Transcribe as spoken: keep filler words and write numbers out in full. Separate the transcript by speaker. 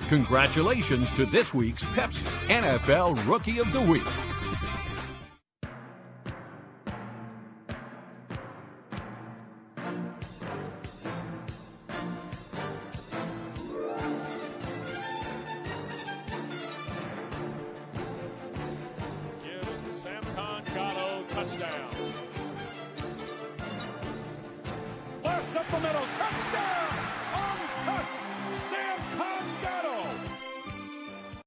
Speaker 1: Congratulations to this week's Pepsi N F L Rookie of the Week.
Speaker 2: Samkon Gado, touchdown. Burst up the middle, touchdown!